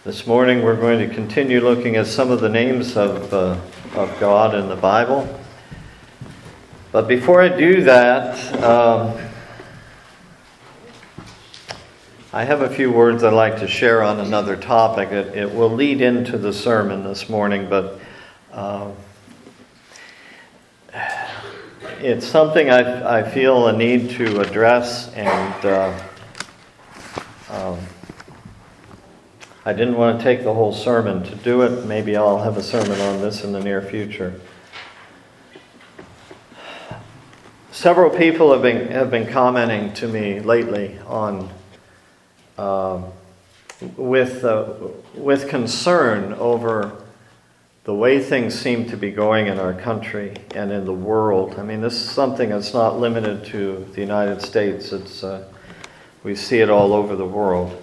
This morning we're going to continue looking at some of the names of God in the Bible. But before I do that, I have a few words I'd like to share on another topic. It will lead into the sermon this morning, but it's something I feel a need to address, and I didn't want to take the whole sermon to do it. Maybe I'll have a sermon on this in the near future. Several people have been commenting to me lately on with concern over the way things seem to be going in our country and in the world. I mean, this is something that's not limited to the United States. We see it all over the world.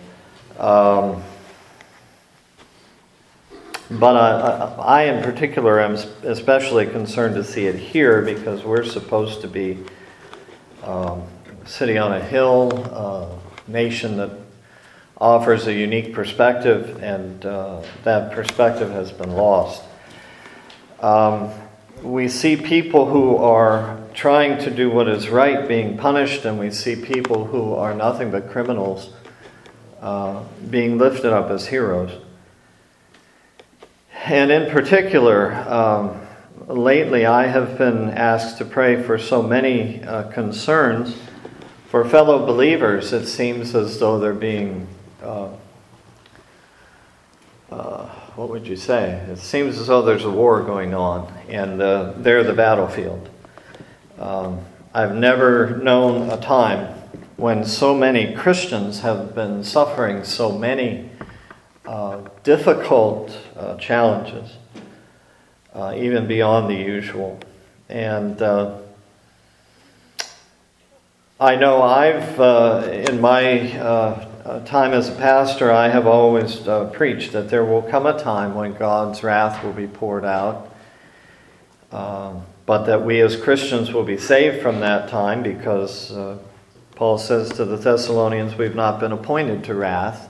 But I in particular am especially concerned to see it here, because we're supposed to be sitting on a hill, a nation that offers a unique perspective, and that perspective has been lost. We see people who are trying to do what is right being punished, and we see people who are nothing but criminals being lifted up as heroes. And in particular, lately I have been asked to pray for so many concerns for fellow believers. It seems as though they're being, what would you say? It seems as though there's a war going on, and they're the battlefield. I've never known a time when so many Christians have been suffering so many difficult challenges, even beyond the usual. And I know in my time as a pastor, I have always preached that there will come a time when God's wrath will be poured out, but that we as Christians will be saved from that time, because Paul says to the Thessalonians, we've not been appointed to wrath,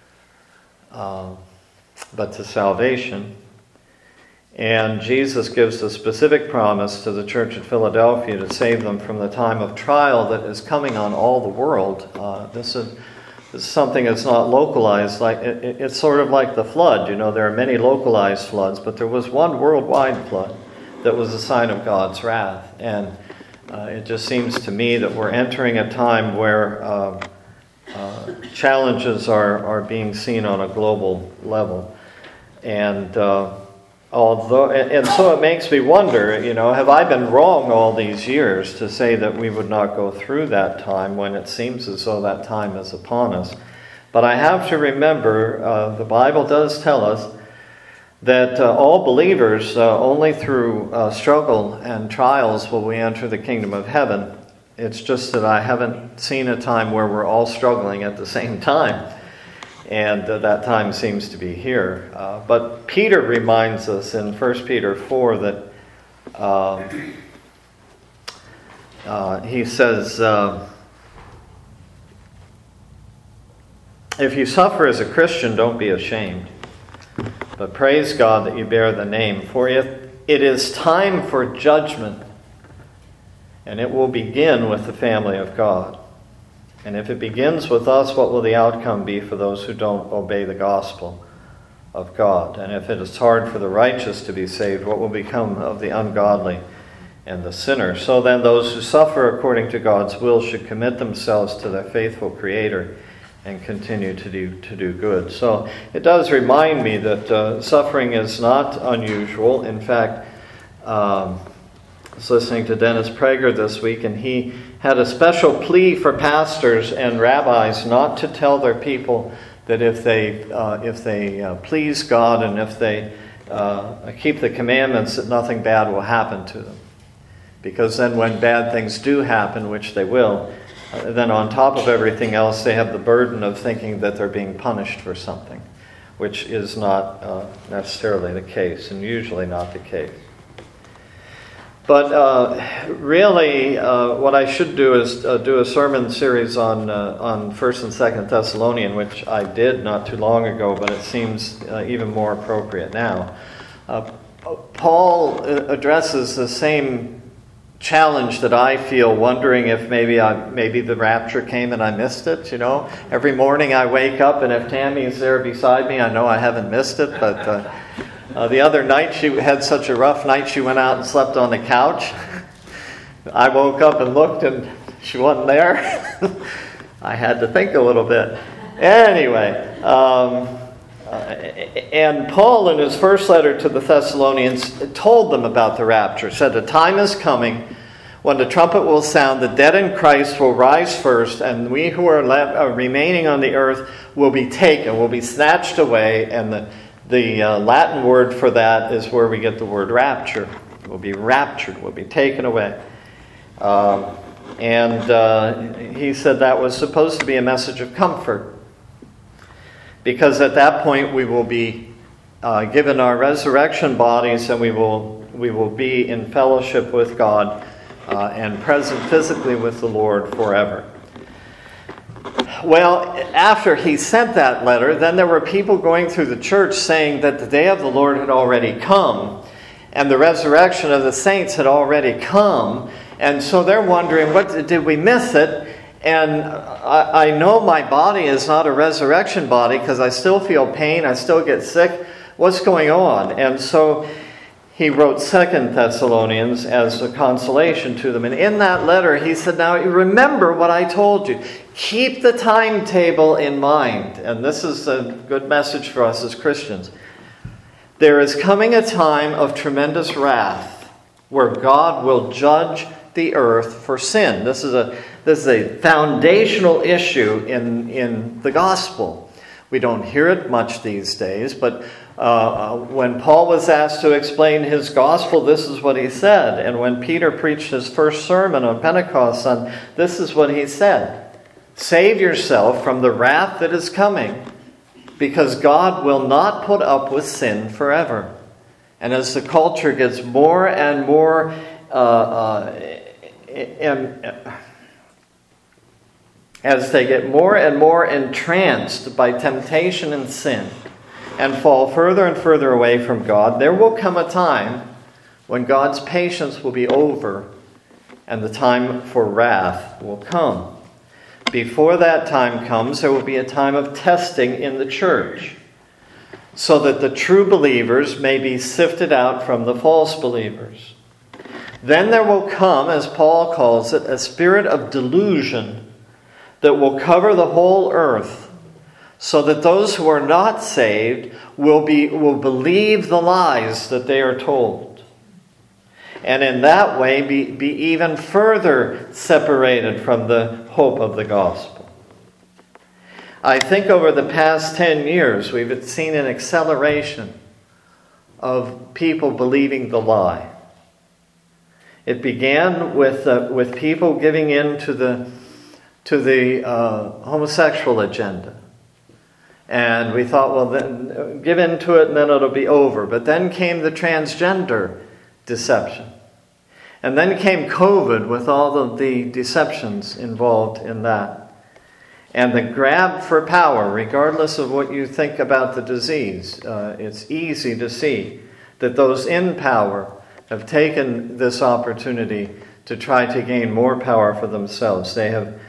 but to salvation. And Jesus gives a specific promise to the church at Philadelphia to save them from the time of trial that is coming on all the world. This is something that's not localized. It's sort of like the flood. You know, there are many localized floods, but there was one worldwide flood that was a sign of God's wrath. And it just seems to me that we're entering a time where challenges are being seen on a global level, and so it makes me wonder, have I been wrong all these years to say that we would not go through that time when it seems as though that time is upon us? But I have to remember, the Bible does tell us that all believers, only through struggle and trials will we enter the kingdom of heaven. It's just that I haven't seen a time where we're all struggling at the same time. And that time seems to be here. But Peter reminds us in 1 Peter 4 that he says, if you suffer as a Christian, don't be ashamed, but praise God that you bear the name. For if it is time for judgment, and it will begin with the family of God. And if it begins with us, what will the outcome be for those who don't obey the gospel of God? And if it is hard for the righteous to be saved, what will become of the ungodly and the sinner? So then those who suffer according to God's will should commit themselves to their faithful Creator and continue to do good. So it does remind me that suffering is not unusual. In fact, I was listening to Dennis Prager this week, and he had a special plea for pastors and rabbis not to tell their people that if they please God and if they keep the commandments, that nothing bad will happen to them. Because then when bad things do happen, which they will, then on top of everything else, they have the burden of thinking that they're being punished for something, which is not necessarily the case, and usually not the case. But really, what I should do is do a sermon series on 1st and 2nd Thessalonians, which I did not too long ago, but it seems even more appropriate now. Paul addresses the same challenge that I feel, wondering if maybe the rapture came and I missed it. You know, every morning I wake up, and if Tammy's there beside me, I know I haven't missed it. But the other night she had such a rough night, she went out and slept on the couch. I woke up and looked, and she wasn't there. I had to think a little bit. Anyway, and Paul, in his first letter to the Thessalonians, told them about the rapture. Said, "The time is coming when the trumpet will sound, the dead in Christ will rise first, and we who are remaining on the earth will be taken, will be snatched away." And the Latin word for that is where we get the word rapture. We'll be raptured, we'll be taken away. And he said that was supposed to be a message of comfort, because at that point we will be given our resurrection bodies, and we will be in fellowship with God and present physically with the Lord forever. Well, after he sent that letter, then there were people going through the church saying that the day of the Lord had already come, and the resurrection of the saints had already come, and so they're wondering, did we miss it? And I know my body is not a resurrection body, because I still feel pain, I still get sick. What's going on? And so he wrote 2nd Thessalonians as a consolation to them. And in that letter he said, now remember what I told you. Keep the timetable in mind. And this is a good message for us as Christians. There is coming a time of tremendous wrath where God will judge the earth for sin. This is a foundational issue in the gospel. We don't hear it much these days, but when Paul was asked to explain his gospel, this is what he said. And when Peter preached his first sermon on Pentecost, this is what he said. Save yourself from the wrath that is coming, because God will not put up with sin forever. And as the culture gets more and more as they get more and more entranced by temptation and sin and fall further and further away from God, there will come a time when God's patience will be over and the time for wrath will come. Before that time comes, there will be a time of testing in the church, so that the true believers may be sifted out from the false believers. Then there will come, as Paul calls it, a spirit of delusion that will cover the whole earth, so that those who are not saved will believe the lies that they are told, and in that way be even further separated from the hope of the gospel. I think over the past 10 years we've seen an acceleration of people believing the lie. It began with people giving in to the homosexual agenda. And we thought, well, then give in to it and then it'll be over. But then came the transgender deception. And then came COVID with all of the deceptions involved in that. And the grab for power, regardless of what you think about the disease, it's easy to see that those in power have taken this opportunity to try to gain more power for themselves. They have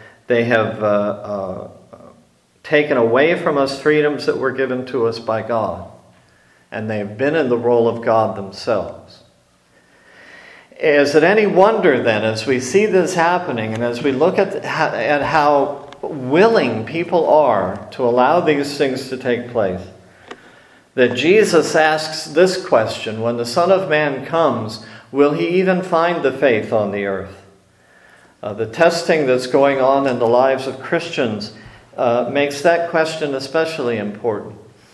taken away from us freedoms that were given to us by God, and they have been in the role of God themselves. Is it any wonder then, as we see this happening, and as we look at how willing people are to allow these things to take place, that Jesus asks this question: when the Son of Man comes, will he even find the faith on the earth? The testing that's going on in the lives of Christians makes that question especially important.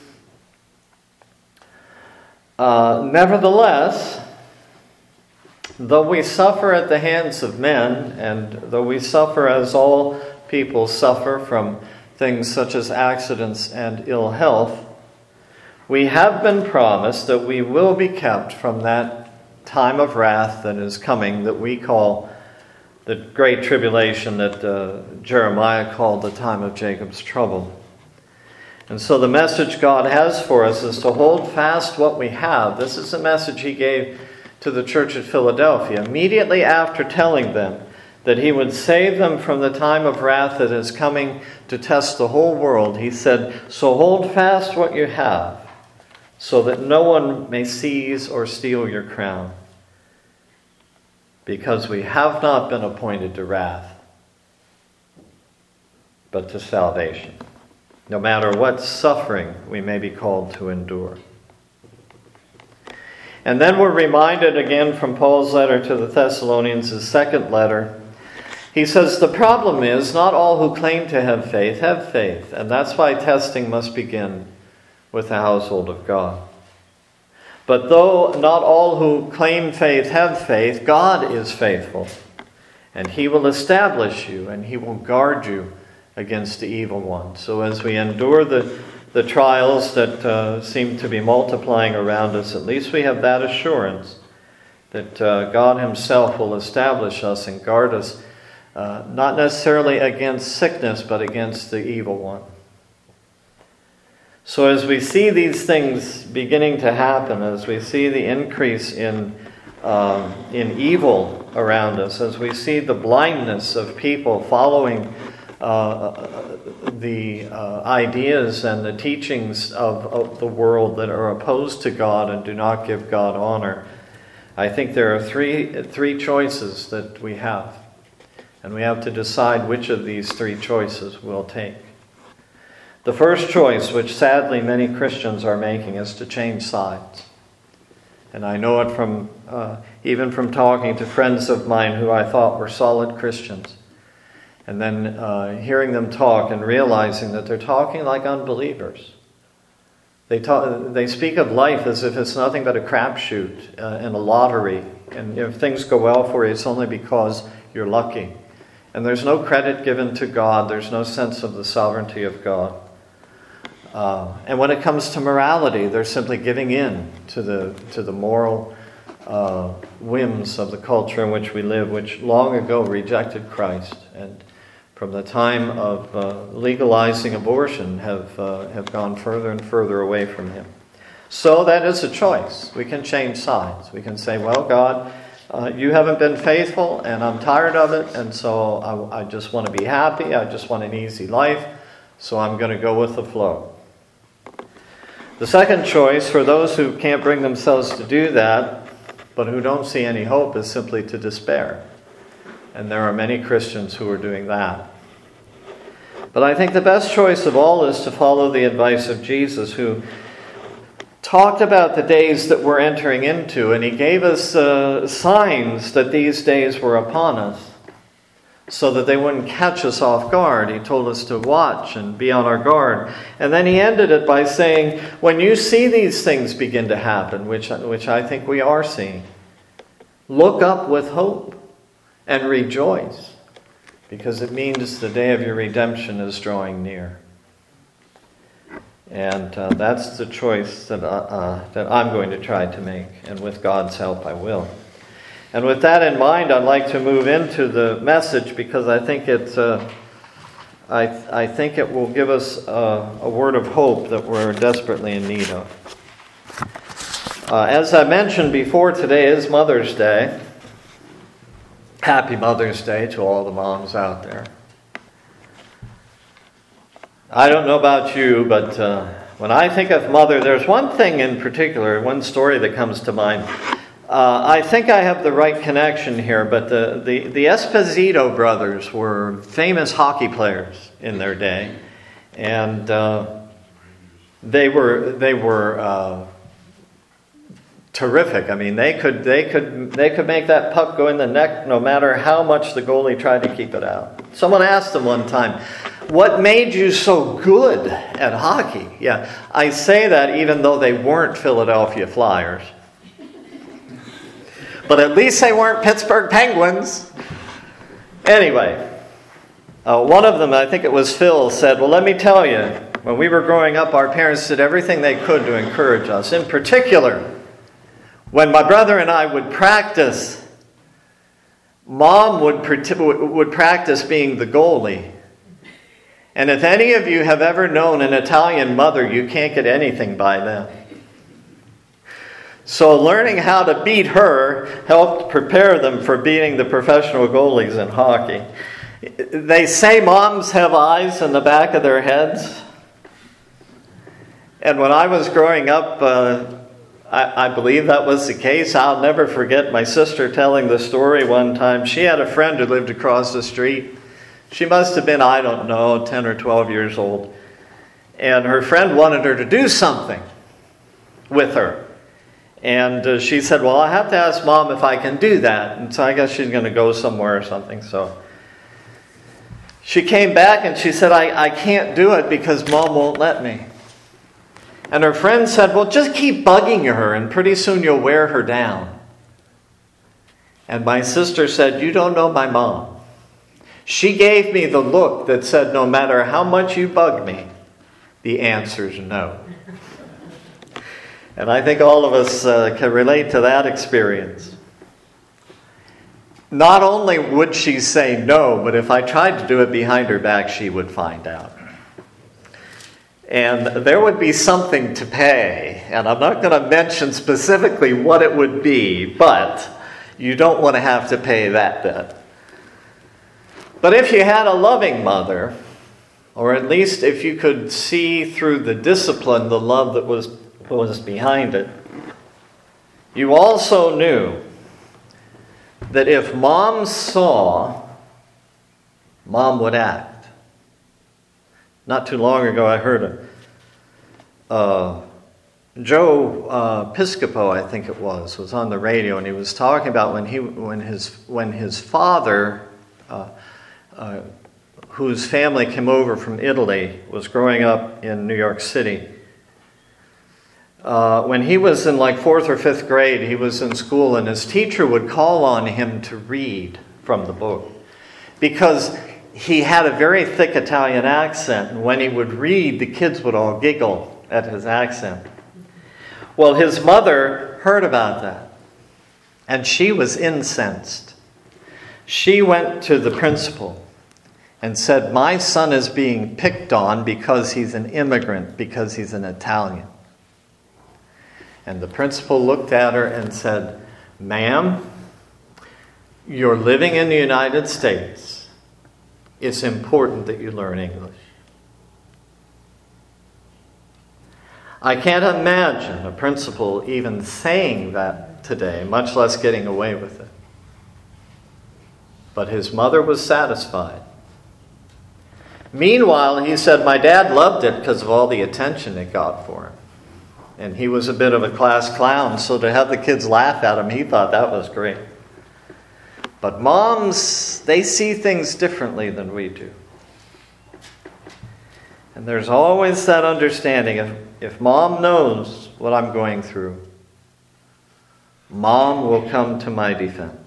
Nevertheless, though we suffer at the hands of men, and though we suffer as all people suffer from things such as accidents and ill health, we have been promised that we will be kept from that time of wrath that is coming that we call the great tribulation, that Jeremiah called the time of Jacob's trouble. And so the message God has for us is to hold fast what we have. This is the message he gave to the church at Philadelphia. Immediately after telling them that he would save them from the time of wrath that is coming to test the whole world, he said, "So hold fast what you have, so that no one may seize or steal your crown. Because we have not been appointed to wrath, but to salvation, no matter what suffering we may be called to endure." And then we're reminded again from Paul's letter to the Thessalonians, his second letter. He says, the problem is not all who claim to have faith, and that's why testing must begin with the household of God. But though not all who claim faith have faith, God is faithful, and he will establish you, and he will guard you against the evil one. So as we endure the trials that seem to be multiplying around us, at least we have that assurance that God himself will establish us and guard us, not necessarily against sickness, but against the evil one. So as we see these things beginning to happen, as we see the increase in evil around us, as we see the blindness of people following the ideas and the teachings of the world that are opposed to God and do not give God honor, I think there are three choices that we have. And we have to decide which of these three choices we'll take. The first choice, which sadly many Christians are making, is to change sides. And I know it from even from talking to friends of mine who I thought were solid Christians. And then hearing them talk and realizing that they're talking like unbelievers. They speak of life as if it's nothing but a crapshoot and a lottery. And if things go well for you, it's only because you're lucky. And there's no credit given to God. There's no sense of the sovereignty of God. And when it comes to morality, they're simply giving in to the moral whims of the culture in which we live, which long ago rejected Christ, and from the time of legalizing abortion have gone further and further away from him. So that is a choice. We can change sides. We can say, well, God, you haven't been faithful, and I'm tired of it, and so I just want to be happy. I just want an easy life, so I'm going to go with the flow. The second choice, for those who can't bring themselves to do that, but who don't see any hope, is simply to despair. And there are many Christians who are doing that. But I think the best choice of all is to follow the advice of Jesus, who talked about the days that we're entering into, and he gave us signs that these days were upon us, so that they wouldn't catch us off guard. He told us to watch and be on our guard. And then he ended it by saying, when you see these things begin to happen, which I think we are seeing, look up with hope and rejoice, because it means the day of your redemption is drawing near. And that's the choice that I'm going to try to make, and with God's help I will. And with that in mind, I'd like to move into the message, because I think I think it will give us a word of hope that we're desperately in need of. As I mentioned before, today is Mother's Day. Happy Mother's Day to all the moms out there. I don't know about you, but when I think of mother, there's one thing in particular, one story that comes to mind. I think I have the right connection here, but the Esposito brothers were famous hockey players in their day, and they were terrific. I mean, they could make that puck go in the net no matter how much the goalie tried to keep it out. Someone asked them one time, "What made you so good at hockey?" Yeah, I say that even though they weren't Philadelphia Flyers. But at least they weren't Pittsburgh Penguins. Anyway, one of them, I think it was Phil, said, well, let me tell you, when we were growing up, our parents did everything they could to encourage us. In particular, When my brother and I would practice, Mom would practice being the goalie. And if any of you have ever known an Italian mother, you can't get anything by them. So learning how to beat her helped prepare them for beating the professional goalies in hockey. They say moms have eyes in the back of their heads. And when I was growing up, I believe that was the case. I'll never forget my sister telling the story one time. She had a friend who lived across the street. She must have been, 10 or 12 years old. And her friend wanted her to do something with her. And she said, well, I have to ask Mom if I can do that. And so I guess she's going to go somewhere or something. So she came back and she said, I can't do it because Mom won't let me. And her friend said, well, just keep bugging her and pretty soon you'll wear her down. And my sister said, you don't know my mom. She gave me the look that said, no matter how much you bug me, the answer's no. And I think all of us can relate to that experience. Not only would she say no, but if I tried to do it behind her back, she would find out. And there would be something to pay. And I'm not going to mention specifically what it would be, but you don't want to have to pay that debt. But if you had a loving mother, or at least if you could see through the discipline, the love that was behind it, you also knew that if Mom saw, Mom would act. Not too long ago, I heard Joe Piscopo, I think it was on the radio, and he was talking about when his father, whose family came over from Italy, was growing up in New York City. When he was in like 4th or 5th grade, he was in school, and his teacher would call on him to read from the book because he had a very thick Italian accent, and when he would read, the kids would all giggle at his accent. Well, his mother heard about that, and she was incensed. She went to the principal and said, my son is being picked on because he's an immigrant, because he's an Italian. And the principal looked at her and said, ma'am, you're living in the United States. It's important that you learn English. I can't imagine a principal even saying that today, much less getting away with it. But his mother was satisfied. Meanwhile, he said, my dad loved it because of all the attention it got for him. And he was a bit of a class clown, so to have the kids laugh at him, he thought that was great. But moms, they see things differently than we do. And there's always that understanding, if Mom knows what I'm going through, Mom will come to my defense.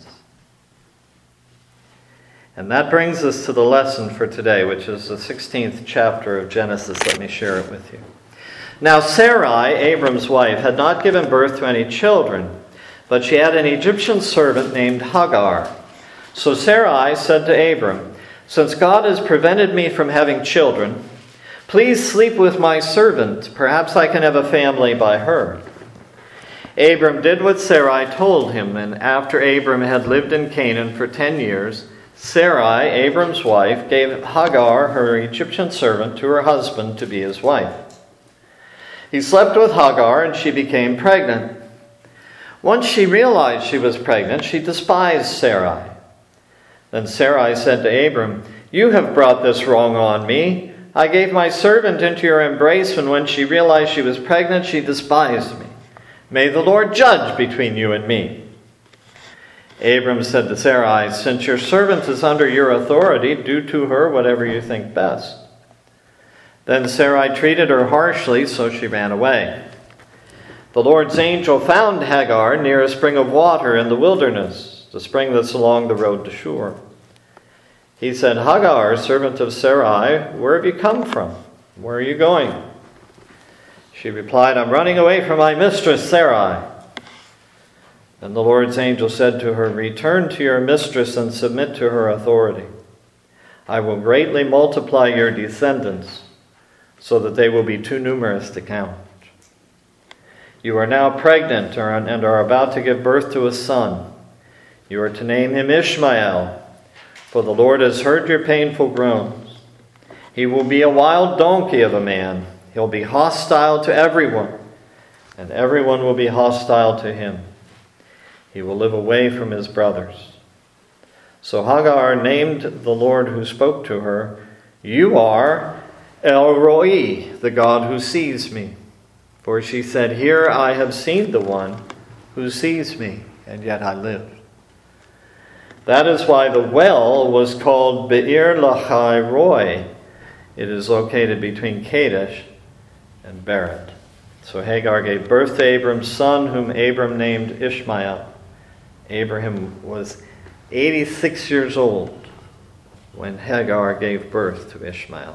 And that brings us to the lesson for today, which is the 16th chapter of Genesis. Let me share it with you. Now Sarai, Abram's wife, had not given birth to any children, but she had an Egyptian servant named Hagar. So Sarai said to Abram, since God has prevented me from having children, please sleep with my servant. Perhaps I can have a family by her. Abram did what Sarai told him, and after Abram had lived in Canaan for 10 years, Sarai, Abram's wife, gave Hagar, her Egyptian servant, to her husband to be his wife. He slept with Hagar, and she became pregnant. Once she realized she was pregnant, she despised Sarai. Then Sarai said to Abram, you have brought this wrong on me. I gave my servant into your embrace, and when she realized she was pregnant, she despised me. May the Lord judge between you and me. Abram said to Sarai, since your servant is under your authority, do to her whatever you think best. Then Sarai treated her harshly, so she ran away. The Lord's angel found Hagar near a spring of water in the wilderness, the spring that's along the road to Shur. He said, Hagar, servant of Sarai, where have you come from? Where are you going? She replied, I'm running away from my mistress Sarai. And the Lord's angel said to her, "Return to your mistress and submit to her authority. I will greatly multiply your descendants, so that they will be too numerous to count. You are now pregnant and are about to give birth to a son. You are to name him Ishmael, for the Lord has heard your painful groans. He will be a wild donkey of a man. He'll be hostile to everyone, and everyone will be hostile to him. He will live away from his brothers." So Hagar named the Lord who spoke to her, "You are El Roi, the God who sees me." For she said, "Here I have seen the one who sees me, and yet I live." That is why the well was called Be'er Lahai Roi. It is located between Kadesh and Bered. So Hagar gave birth to Abram's son, whom Abram named Ishmael. Abraham was 86 years old when Hagar gave birth to Ishmael.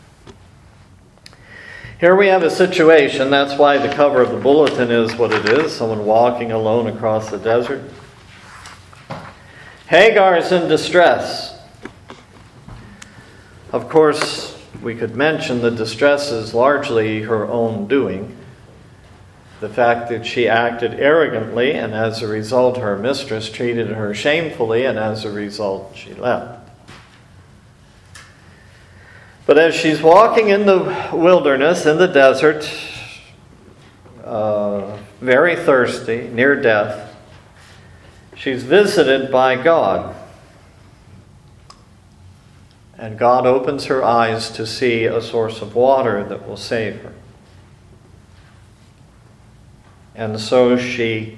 Here we have a situation, that's why the cover of the bulletin is what it is, someone walking alone across the desert. Hagar is in distress. Of course, we could mention the distress is largely her own doing. The fact that she acted arrogantly, and as a result her mistress treated her shamefully, and as a result she left. But as she's walking in the wilderness, in the desert, very thirsty, near death, she's visited by God. And God opens her eyes to see a source of water that will save her. And so the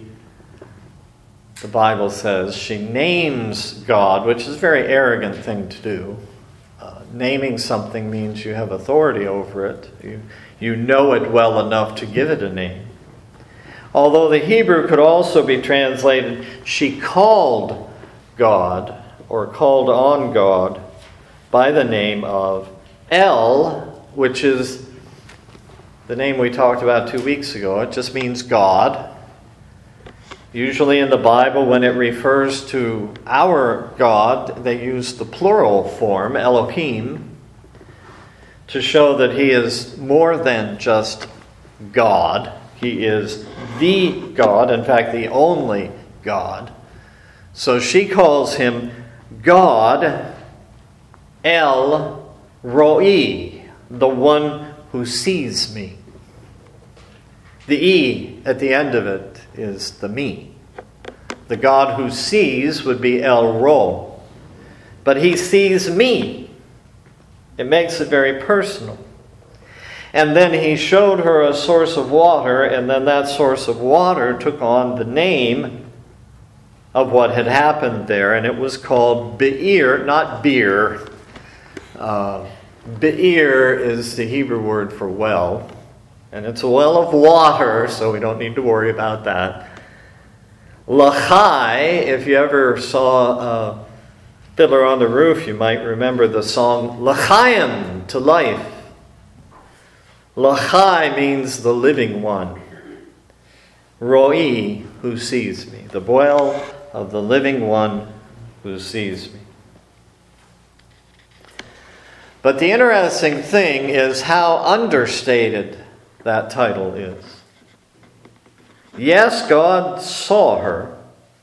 Bible says, she names God, which is a very arrogant thing to do. Naming something means you have authority over it. You know it well enough to give it a name. Although the Hebrew could also be translated, she called God, or called on God, by the name of El, which is the name we talked about 2 weeks ago. It just means God. Usually in the Bible, when it refers to our God, they use the plural form, Elohim, to show that he is more than just God. He is the God, in fact, the only God. So she calls him God, El Roi, the one who sees me. The E at the end of it is the me. The God who sees would be El Ro. But he sees me. It makes it very personal. And then he showed her a source of water, and then that source of water took on the name of what had happened there, and it was called Be'er, not beer. Be'er is the Hebrew word for well. And it's a well of water, so we don't need to worry about that. Lachai, if you ever saw Fiddler on the Roof, you might remember the song L'chaim, to life. Lachai means the living one. Roi, who sees me. The well of the living one who sees me. But the interesting thing is how understated that title is. Yes, God saw her,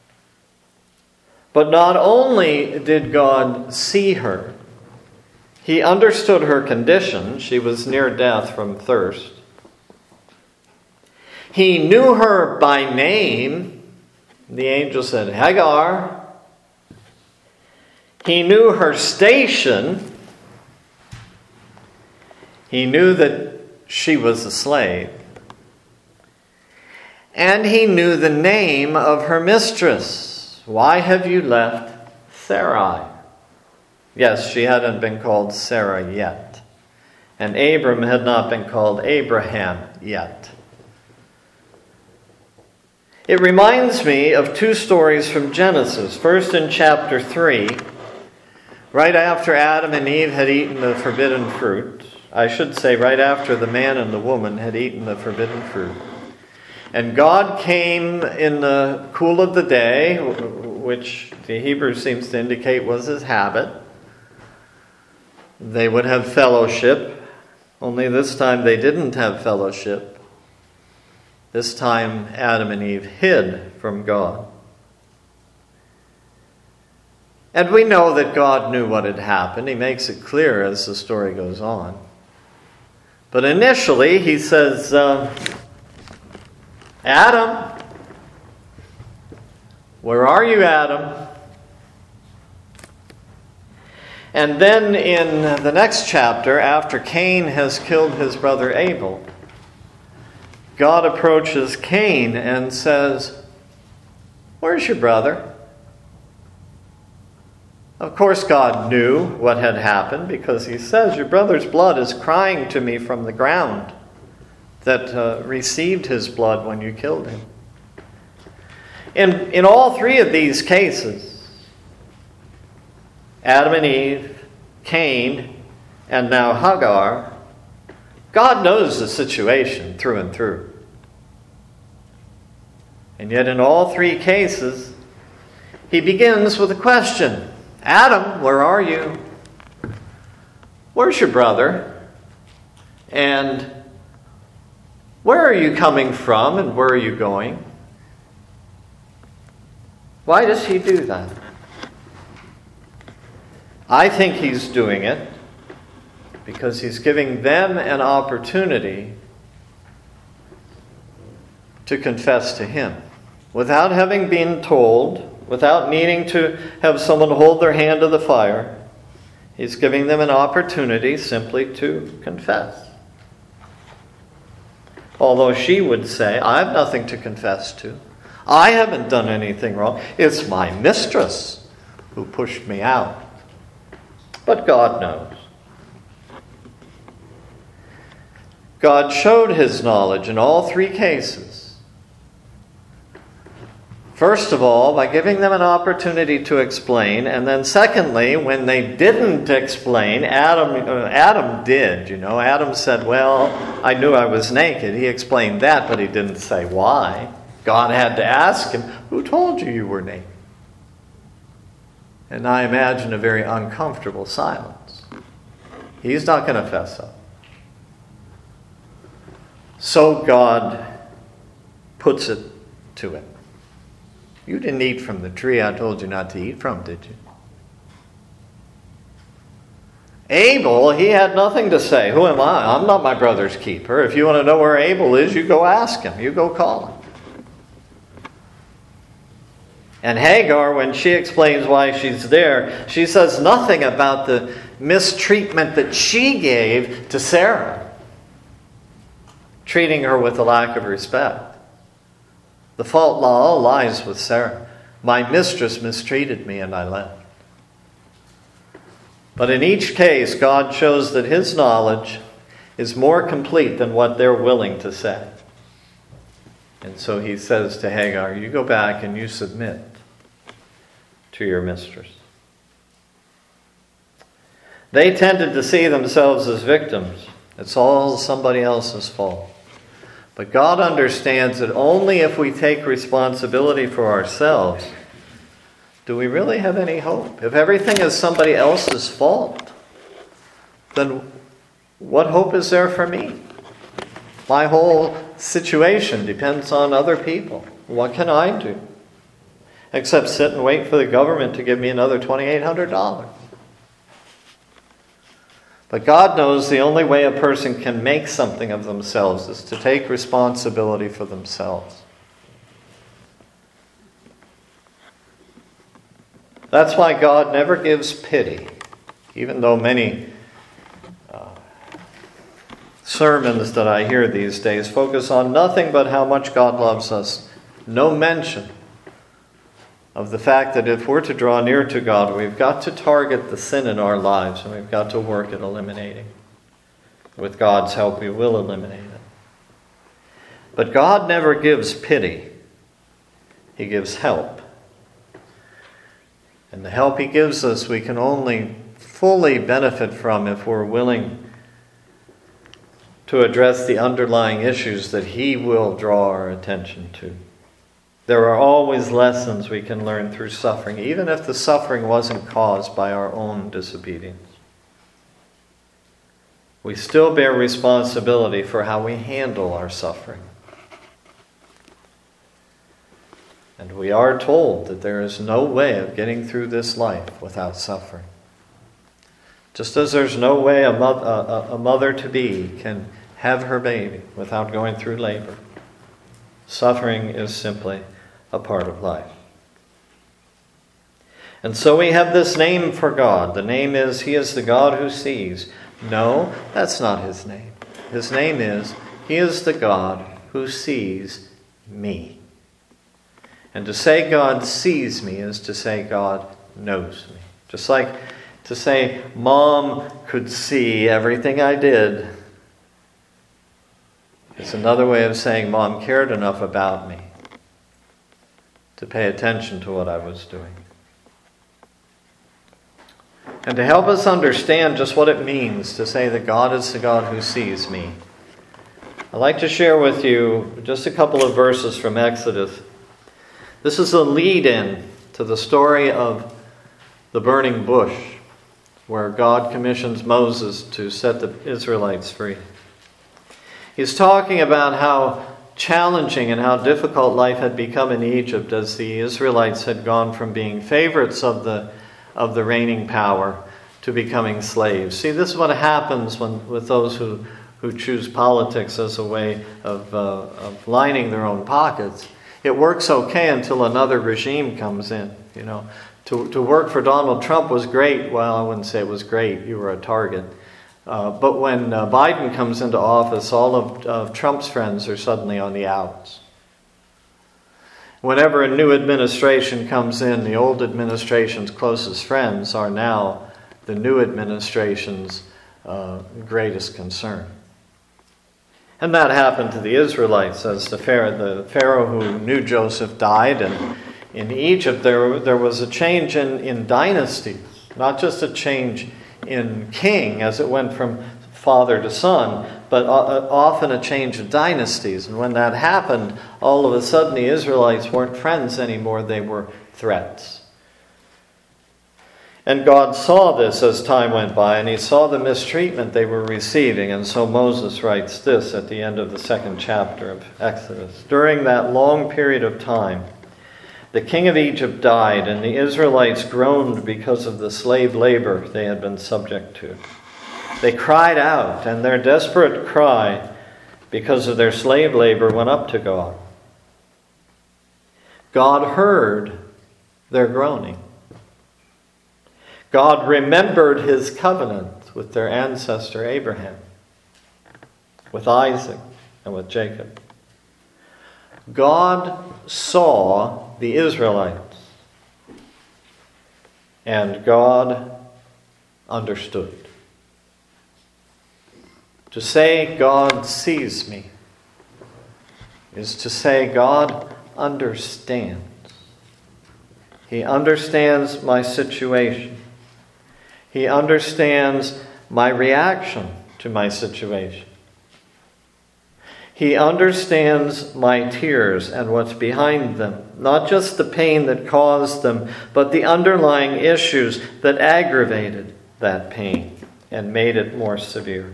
but not only did God see her, he understood her condition. She was near death from thirst. He knew her by name. The angel said, Hagar. He knew her station. He knew that she was a slave. And he knew the name of her mistress. Why have you left Sarai? Yes, she hadn't been called Sarah yet. And Abram had not been called Abraham yet. It reminds me of two stories from Genesis. First in chapter 3, right after Adam and Eve had eaten the forbidden fruit. I should say right after the man and the woman had eaten the forbidden fruit. And God came in the cool of the day, which the Hebrew seems to indicate was his habit. They would have fellowship, only this time they didn't have fellowship. This time Adam and Eve hid from God. And we know that God knew what had happened. He makes it clear as the story goes on. But initially he says, Adam, where are you, Adam? And then in the next chapter, after Cain has killed his brother Abel, God approaches Cain and says, where's your brother? Of course, God knew what had happened because he says, your brother's blood is crying to me from the ground that received his blood when you killed him. In all three of these cases, Adam and Eve, Cain, and now Hagar, God knows the situation through and through. And yet in all three cases, he begins with a question. Adam, where are you? Where's your brother? And where are you coming from and where are you going? Why does he do that? I think he's doing it because he's giving them an opportunity to confess to him without having been told, without needing to have someone hold their hand to the fire. He's giving them an opportunity simply to confess. Although she would say, I have nothing to confess to. I haven't done anything wrong. It's my mistress who pushed me out. But God knows. God showed his knowledge in all three cases. First of all, by giving them an opportunity to explain, and then secondly, when they didn't explain, Adam did. Adam said, well, I knew I was naked. He explained that, but he didn't say why. God had to ask him, who told you were naked? And I imagine a very uncomfortable silence. He's not going to fess up. So God puts it to him. You didn't eat from the tree I told you not to eat from, did you? Abel, he had nothing to say. Who am I? I'm not my brother's keeper. If you want to know where Abel is, you go ask him. You go call him. And Hagar, when she explains why she's there, she says nothing about the mistreatment that she gave to Sarah, treating her with a lack of respect. The fault all lies with Sarah. My mistress mistreated me and I left. But in each case, God shows that his knowledge is more complete than what they're willing to say. And so he says to Hagar, you go back and you submit to your mistress. They tended to see themselves as victims. It's all somebody else's fault. But God understands that only if we take responsibility for ourselves do we really have any hope. If everything is somebody else's fault, then what hope is there for me? My whole situation depends on other people. What can I do? Except sit and wait for the government to give me another $2,800. But God knows the only way a person can make something of themselves is to take responsibility for themselves. That's why God never gives pity, even though many sermons that I hear these days focus on nothing but how much God loves us. No mention of the fact that if we're to draw near to God, we've got to target the sin in our lives and we've got to work at eliminating. With God's help, we will eliminate it. But God never gives pity. He gives help. And the help he gives us, we can only fully benefit from if we're willing to address the underlying issues that He will draw our attention to. There are always lessons we can learn through suffering, even if the suffering wasn't caused by our own disobedience. We still bear responsibility for how we handle our suffering. And we are told that there is no way of getting through this life without suffering. Just as there's no way a mother-to-be can have her baby without going through labor, suffering is simply a part of life. And so we have this name for God. The name is, He is the God who sees. No, that's not His name. His name is, He is the God who sees me. And to say God sees me is to say God knows me. Just like to say Mom could see everything I did. It's another way of saying Mom cared enough about me to pay attention to what I was doing. And to help us understand just what it means to say that God is the God who sees me, I'd like to share with you just a couple of verses from Exodus. This is a lead-in to the story of the burning bush, where God commissions Moses to set the Israelites free. He's talking about how challenging and how difficult life had become in Egypt as the Israelites had gone from being favorites of the reigning power to becoming slaves. See, this is what happens with those who choose politics as a way of lining their own pockets. It works okay until another regime comes in. You know, to work for Donald Trump was great. Well, I wouldn't say it was great. You were a target. But when Biden comes into office, all of Trump's friends are suddenly on the outs. Whenever a new administration comes in, the old administration's closest friends are now the new administration's greatest concern. And that happened to the Israelites as the Pharaoh who knew Joseph died. And in Egypt there was a change in dynasties, not just a change in king as it went from father to son, but often a change of dynasties. And when that happened, all of a sudden the Israelites weren't friends anymore, they were threats. And God saw this as time went by, and He saw the mistreatment they were receiving. And so Moses writes this at the end of the 2nd chapter of Exodus. During that long period of time, the king of Egypt died, and the Israelites groaned because of the slave labor they had been subject to. They cried out, and their desperate cry because of their slave labor went up to God. God heard their groaning. God remembered His covenant with their ancestor Abraham, with Isaac, and with Jacob. God saw the Israelites, and God understood. To say God sees me is to say God understands. He understands my situation. He understands my reaction to my situation. He understands my tears and what's behind them, not just the pain that caused them, but the underlying issues that aggravated that pain and made it more severe.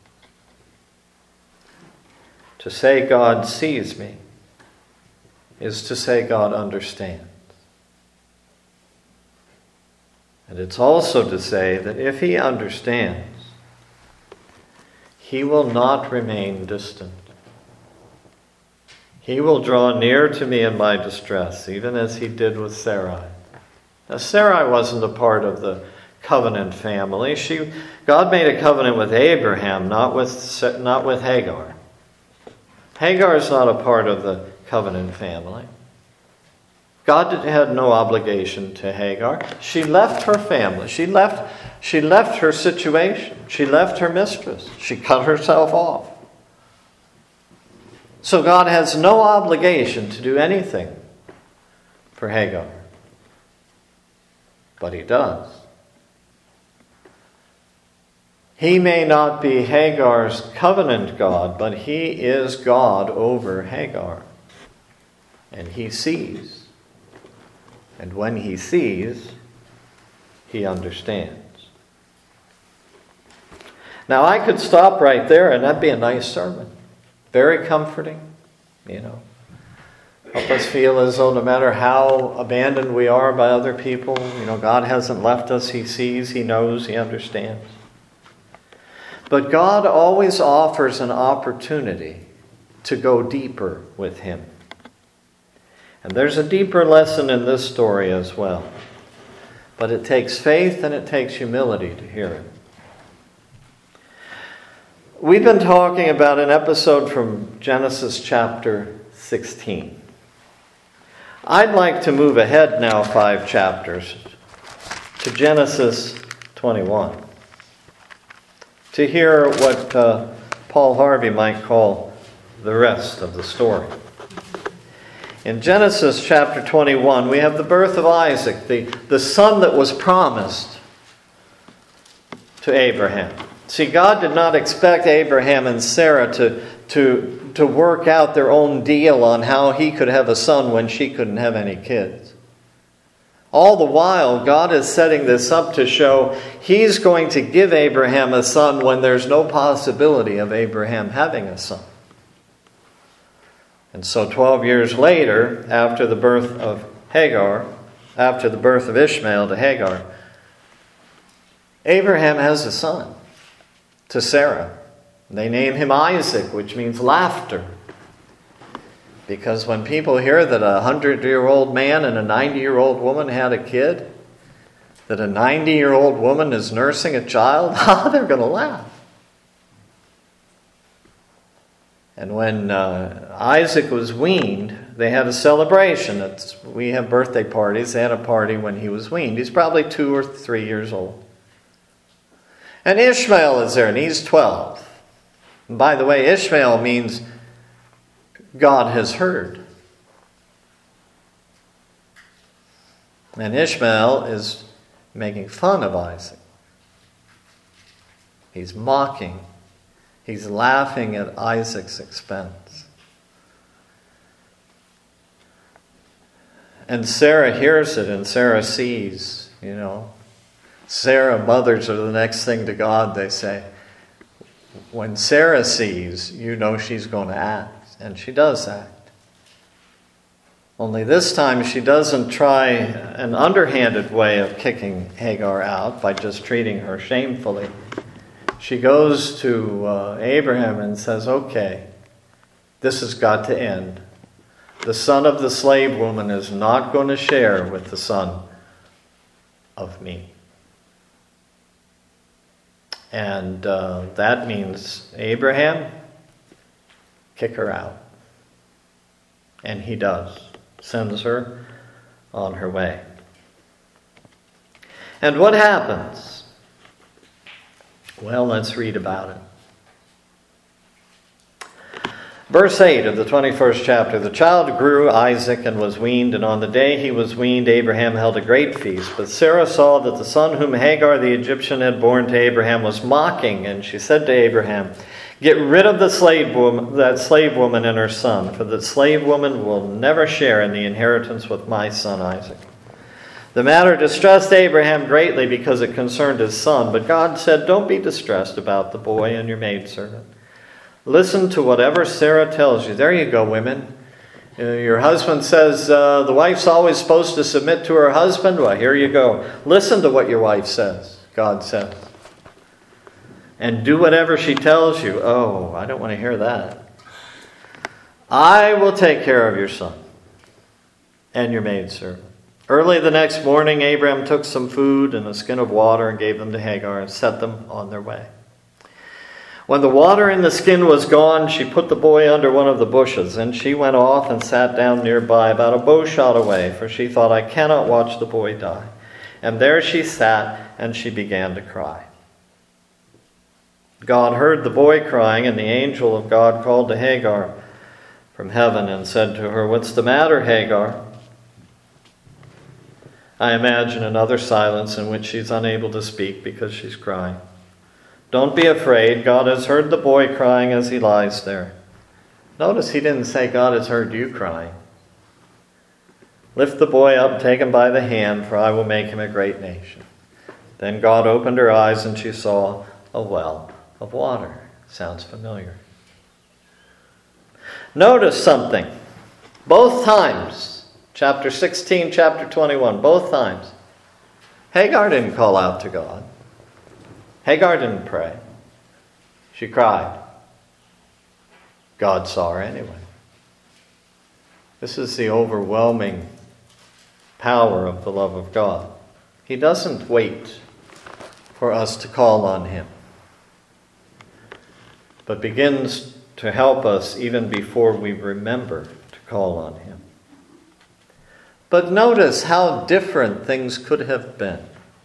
To say God sees me is to say God understands. And it's also to say that if He understands, He will not remain distant. He will draw near to me in my distress, even as He did with Sarai. Now, Sarai wasn't a part of the covenant family. God made a covenant with Abraham, not with Hagar. Hagar is not a part of the covenant family. God had no obligation to Hagar. She left her family. She left her situation. She left her mistress. She cut herself off. So God has no obligation to do anything for Hagar. But He does. He may not be Hagar's covenant God, but he is God over Hagar. And he sees. And when he sees, he understands. Now, I could stop right there, and that'd be a nice sermon. Very comforting, Help us feel as though no matter how abandoned we are by other people, God hasn't left us. He sees, he knows, he understands. But God always offers an opportunity to go deeper with him. And there's a deeper lesson in this story as well. But it takes faith and it takes humility to hear it. We've been talking about an episode from Genesis chapter 16. I'd like to move ahead now 5 chapters to Genesis 21 to hear what Paul Harvey might call the rest of the story. In Genesis chapter 21, we have the birth of Isaac, the son that was promised to Abraham. See, God did not expect Abraham and Sarah to work out their own deal on how he could have a son when she couldn't have any kids. All the while, God is setting this up to show he's going to give Abraham a son when there's no possibility of Abraham having a son. And so 12 years later, after the birth of Ishmael to Hagar, Abraham has a son to Sarah. They name him Isaac, which means laughter. Because when people hear that a 100-year-old man and a 90-year-old woman had a kid, that a 90-year-old woman is nursing a child, they're going to laugh. And when Isaac was weaned, they had a celebration. We have birthday parties. They had a party when he was weaned. He's probably 2 or 3 years old. And Ishmael is there, and he's 12. And by the way, Ishmael means God has heard. And Ishmael is making fun of Isaac. He's mocking. He's laughing at Isaac's expense. And Sarah hears it, and Sarah sees, Sarah, mothers are the next thing to God, they say. When Sarah sees, she's going to act. And she does act. Only this time she doesn't try an underhanded way of kicking Hagar out by just treating her shamefully. She goes to Abraham and says, okay, this has got to end. The son of the slave woman is not going to share with the son of me. And that means, Abraham, kick her out. And he does. Sends her on her way. And what happens? Well, let's read about it. Verse 8 of the 21st chapter. The child grew, Isaac, and was weaned, and on the day he was weaned, Abraham held a great feast. But Sarah saw that the son whom Hagar the Egyptian had borne to Abraham was mocking, and she said to Abraham, get rid of that slave woman and her son, for the slave woman will never share in the inheritance with my son Isaac. The matter distressed Abraham greatly because it concerned his son, but God said, don't be distressed about the boy and your maidservant. Listen to whatever Sarah tells you. There you go, women. Your husband says the wife's always supposed to submit to her husband. Well, here you go. Listen to what your wife says, God says. And do whatever she tells you. Oh, I don't want to hear that. I will take care of your son and your maidservant. Early the next morning, Abraham took some food and a skin of water and gave them to Hagar and set them on their way. When the water in the skin was gone, she put the boy under one of the bushes, and she went off and sat down nearby, about a bow shot away, for she thought, I cannot watch the boy die. And there she sat, and she began to cry. God heard the boy crying, and the angel of God called to Hagar from heaven and said to her, what's the matter, Hagar? I imagine another silence in which she's unable to speak because she's crying. Don't be afraid. God has heard the boy crying as he lies there. Notice he didn't say God has heard you crying. Lift the boy up, take him by the hand, for I will make him a great nation. Then God opened her eyes, and she saw a well of water. Sounds familiar. Notice something. Both times, chapter 16, chapter 21, both times, Hagar didn't call out to God. Hagar didn't pray. She cried. God saw her anyway. This is the overwhelming power of the love of God. He doesn't wait for us to call on him, but begins to help us even before we remember to call on him. But notice how different things could have been.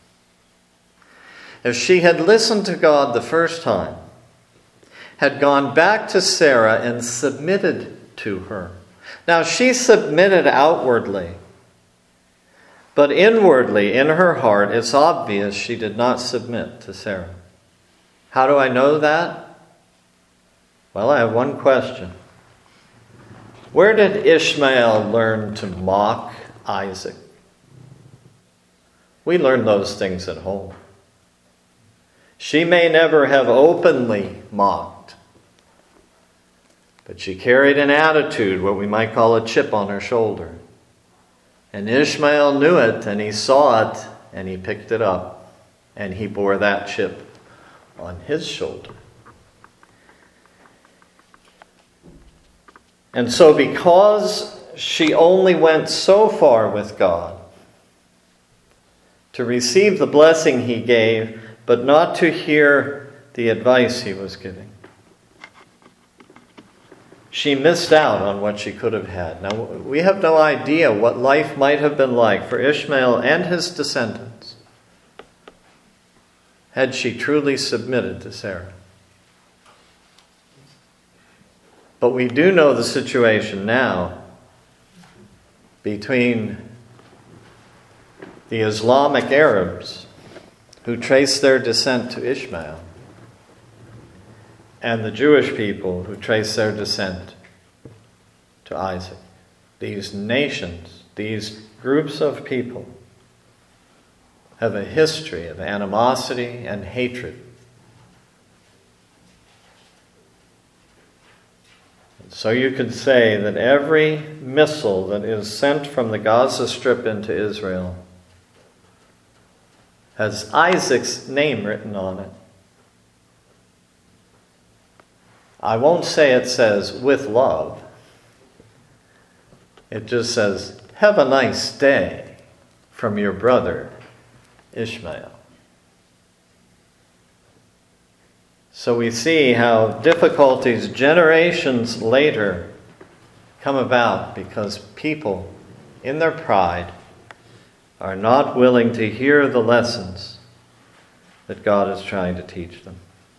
If she had listened to God the first time, had gone back to Sarah and submitted to her. Now she submitted outwardly, but inwardly, in her heart, it's obvious she did not submit to Sarah. How do I know that? Well, I have one question. Where did Ishmael learn to mock Isaac? We learn those things at home. She may never have openly mocked, but she carried an attitude, what we might call a chip on her shoulder. And Ishmael knew it, and he saw it, and he picked it up, and he bore that chip on his shoulder. And so because she only went so far with God to receive the blessing he gave, but not to hear the advice he was giving, she missed out on what she could have had. Now, we have no idea what life might have been like for Ishmael and his descendants had she truly submitted to Sarah. But we do know the situation now between the Islamic Arabs who trace their descent to Ishmael and the Jewish people who trace their descent to Isaac. These nations, these groups of people have a history of animosity and hatred. So you could say that every missile that is sent from the Gaza Strip into Israel has Isaac's name written on it. I won't say it says with love. It just says, have a nice day from your brother Ishmael. So we see how difficulties generations later come about because people, in their pride, are not willing to hear the lessons that God is trying to teach them.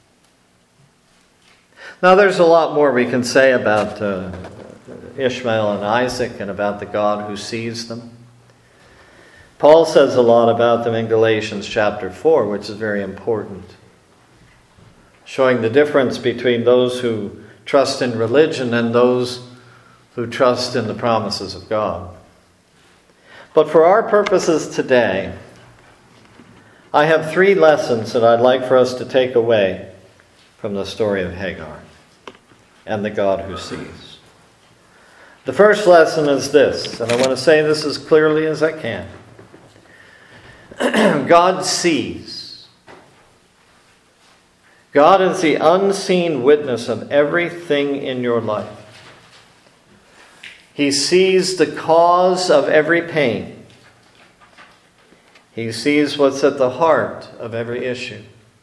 Now there's a lot more we can say about Ishmael and Isaac and about the God who sees them. Paul says a lot about them in Galatians chapter 4, which is very important, showing the difference between those who trust in religion and those who trust in the promises of God. But for our purposes today, I have 3 lessons that I'd like for us to take away from the story of Hagar and the God who sees. The first lesson is this, and I want to say this as clearly as I can. God sees. God is the unseen witness of everything in your life. He sees the cause of every pain. He sees what's at the heart of every issue.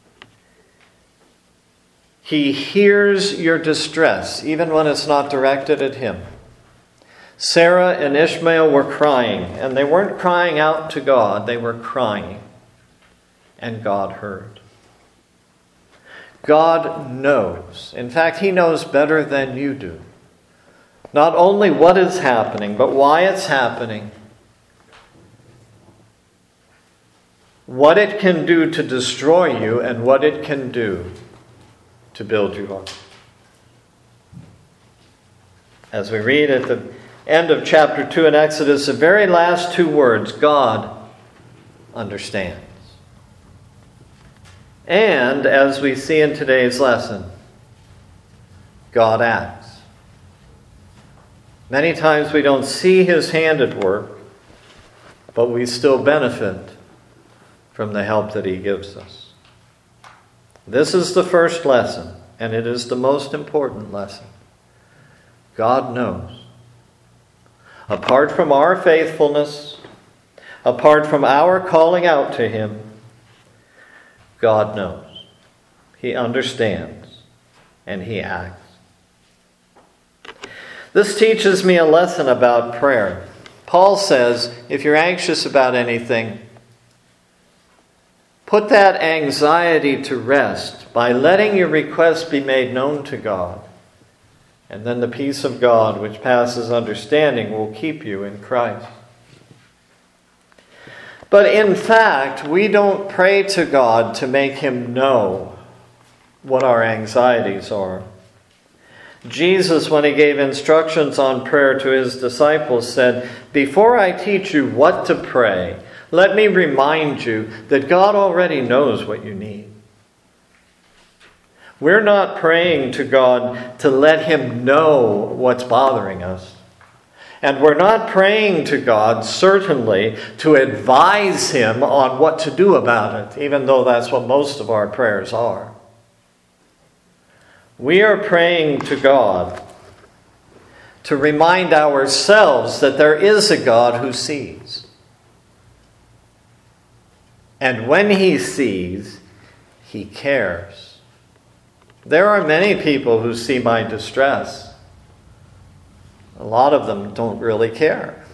He hears your distress, even when it's not directed at him. Sarah and Ishmael were crying, and they weren't crying out to God, they were crying, and God heard. God knows. In fact, he knows better than you do. Not only what is happening, but why it's happening. what it can do to destroy you and what it can do to build you up. As we read at the end of chapter 2 in Exodus, the very last two words, God understands. And as we see in today's lesson, God acts. Many times we don't see His hand at work, but we still benefit from the help that He gives us. This is the first lesson, and it is the most important lesson. God knows. Apart from our faithfulness, apart from our calling out to Him, God knows. He understands, and He acts. This teaches me a lesson about prayer. Paul says, if you're anxious about anything, put that anxiety to rest by letting your request be made known to God. And then the peace of God, which passes understanding, will keep you in Christ. But in fact, we don't pray to God to make Him know what our anxieties are. Jesus, when He gave instructions on prayer to His disciples, said, "Before I teach you what to pray, let me remind you that God already knows what you need." We're not praying to God to let Him know what's bothering us. And we're not praying to God, certainly, to advise Him on what to do about it, even though that's what most of our prayers are. We are praying to God to remind ourselves that there is a God who sees. And when He sees, He cares. There are many people who see my distress. A lot of them don't really care.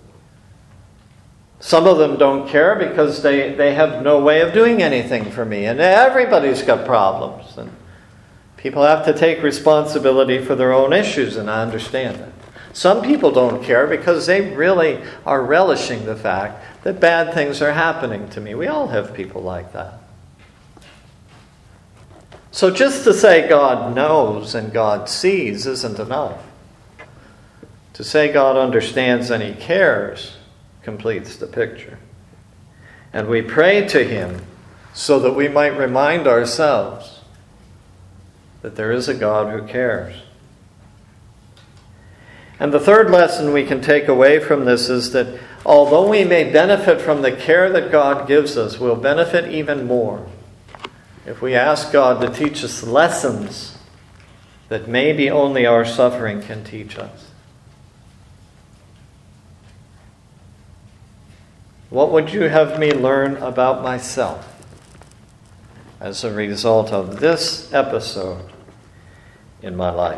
Some of them don't care because they have no way of doing anything for me. And everybody's got problems. And people have to take responsibility for their own issues, and I understand that. Some people don't care because they really are relishing the fact that bad things are happening to me. We all have people like that. So just to say God knows and God sees isn't enough. To say God understands and He cares completes the picture. And we pray to Him so that we might remind ourselves that there is a God who cares. And the third lesson we can take away from this is that although we may benefit from the care that God gives us, we'll benefit even more if we ask God to teach us lessons that maybe only our suffering can teach us. What would you have me learn about myself as a result of this episode in my life?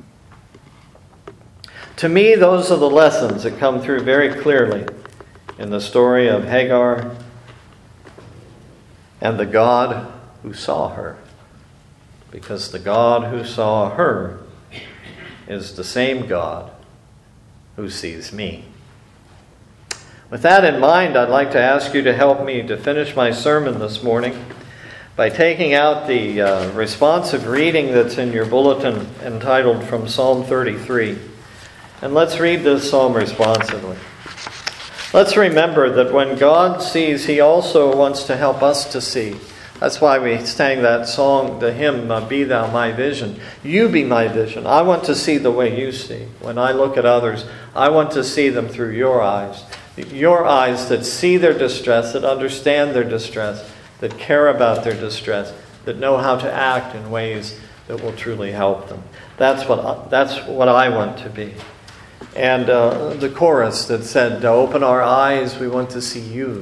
To me, those are the lessons that come through very clearly in the story of Hagar and the God who saw her. Because the God who saw her is the same God who sees me. With that in mind, I'd like to ask you to help me to finish my sermon this morning by taking out the responsive reading that's in your bulletin entitled From Psalm 33. And let's read this psalm responsively. Let's remember that when God sees, He also wants to help us to see. That's why we sang that song, the hymn, Be Thou My Vision. You be my vision. I want to see the way you see. When I look at others, I want to see them through your eyes. Your eyes that see their distress, that understand their distress, that care about their distress, that know how to act in ways that will truly help them. That's what I want to be. And the chorus that said, open our eyes, we want to see you.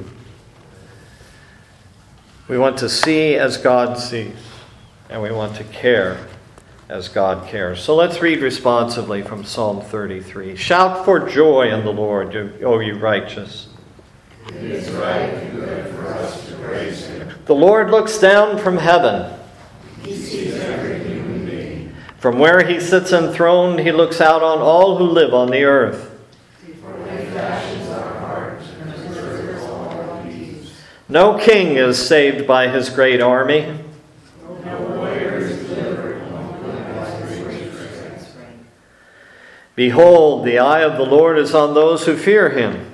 We want to see as God sees, and we want to care as God cares. So let's read responsively from Psalm 33. Shout for joy in the Lord, O you righteous. It is right and good for us to praise Him. The Lord looks down from heaven. He sees every human being. From where He sits enthroned, He looks out on all who live on the earth. For He fashions our hearts and preserves all our deeds. No king is saved by his great army. Behold, the eye of the Lord is on those who fear him.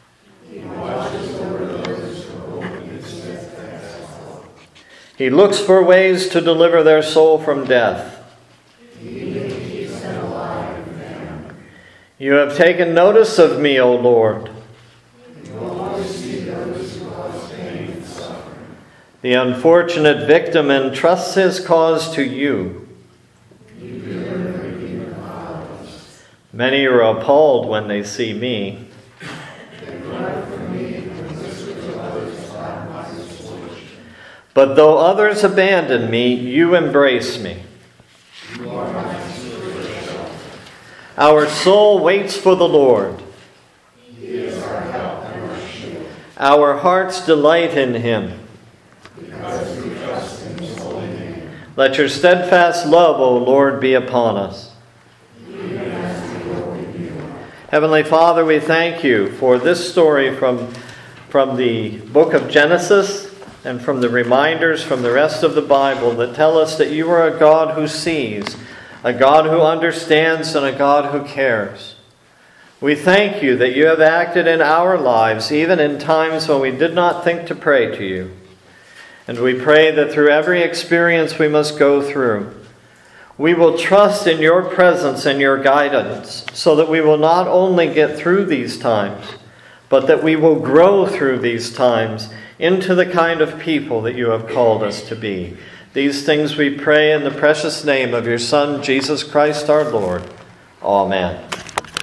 He looks for ways to deliver their soul from death. You have taken notice of me, O Lord. The unfortunate victim entrusts his cause to you. Many are appalled when they see me. But though others abandon me, you embrace me. Our soul waits for the Lord. He is our help and our shield. Our hearts delight in him. Because we trust in his holy name. Let your steadfast love, O Lord, be upon us. Heavenly Father, we thank you for this story from the book of Genesis and from the reminders from the rest of the Bible that tell us that you are a God who sees, a God who understands, and a God who cares. We thank you that you have acted in our lives, even in times when we did not think to pray to you. And we pray that through every experience we must go through, we will trust in your presence and your guidance so that we will not only get through these times, but that we will grow through these times into the kind of people that you have called us to be. These things we pray in the precious name of your Son, Jesus Christ our Lord. Amen.